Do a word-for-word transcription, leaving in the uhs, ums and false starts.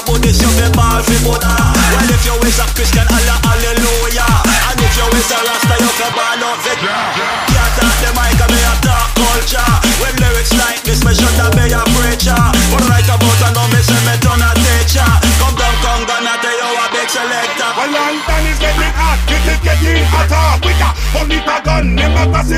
put this, you be ball fi put. Well, if you is a Christian, Allah, hallelujah. And if you is a Rasta, you can ball out it. Can't talk the mic, and me a talk culture. When lyrics like this, me should have be a preacher. But right about and now me say me turn a teacher. Come down, come down, I tell you a big selector. Well, London is getting hot, it is getting hotter. With a only gun, never pass it.